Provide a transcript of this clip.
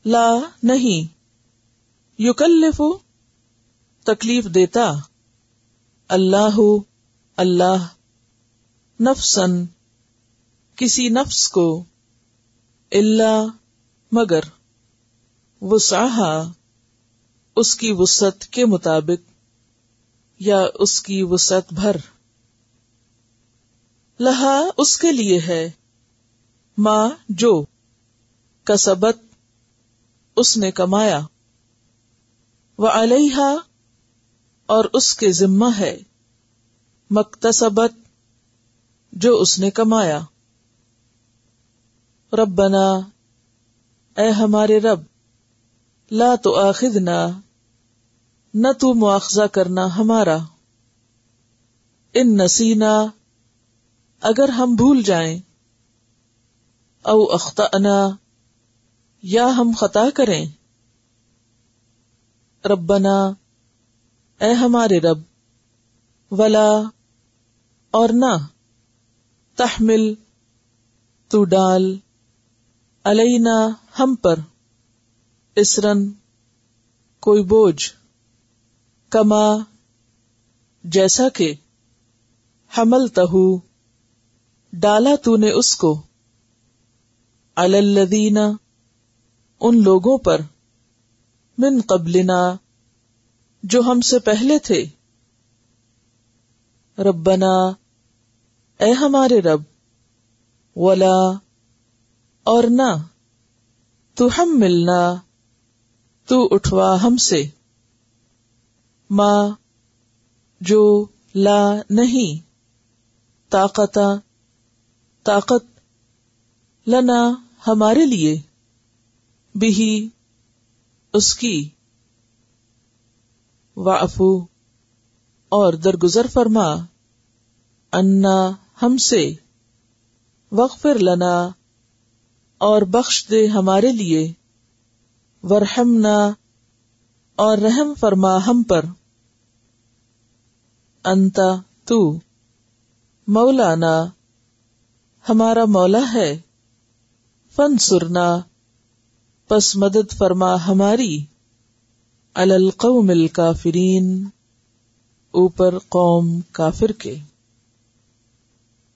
لا نہیں، یکلف تکلیف دیتا، اللہ اللہ، نفسن کسی نفس کو، الا مگر، وسعها اس کی وسعت کے مطابق یا اس کی وسعت بھر، لہا اس کے لیے ہے، ما جو، کسبت اس نے کمایا، وعلیہا اور اس کے ذمہ ہے، مکتسبت جو اس نے کمایا، ربنا اے ہمارے رب، لا تؤاخذنا نہ تو مواخذہ کرنا ہمارا، ان نسینا اگر ہم بھول جائیں، او اخطأنا یا ہم خطا کریں، ربنا اے ہمارے رب، ولا اور نہ، تحمل تو ڈال، علینا ہم پر، اسرن کوئی بوجھ، کما جیسا کہ، حملتہ ڈالا تو نے اس کو، علی الذین ان لوگوں پر، من قبلنا جو ہم سے پہلے تھے، ربنا اے ہمارے رب، ولا اور نہ، تحملنا تو اٹھوا ہم سے، ما جو لا نہیں، طاقت لنا ہمارے لیے، بھی اس کی، واعفو اور درگزر فرما، عنا ہم سے، واغفر لنا اور بخش دے ہمارے لیے، ورحمنا اور رحم فرما ہم پر، انتا تو، مولانا ہمارا مولا ہے، فانصرنا پس مدد فرما ہماری، علی القوم الکافرین اوپر قوم کافر کے۔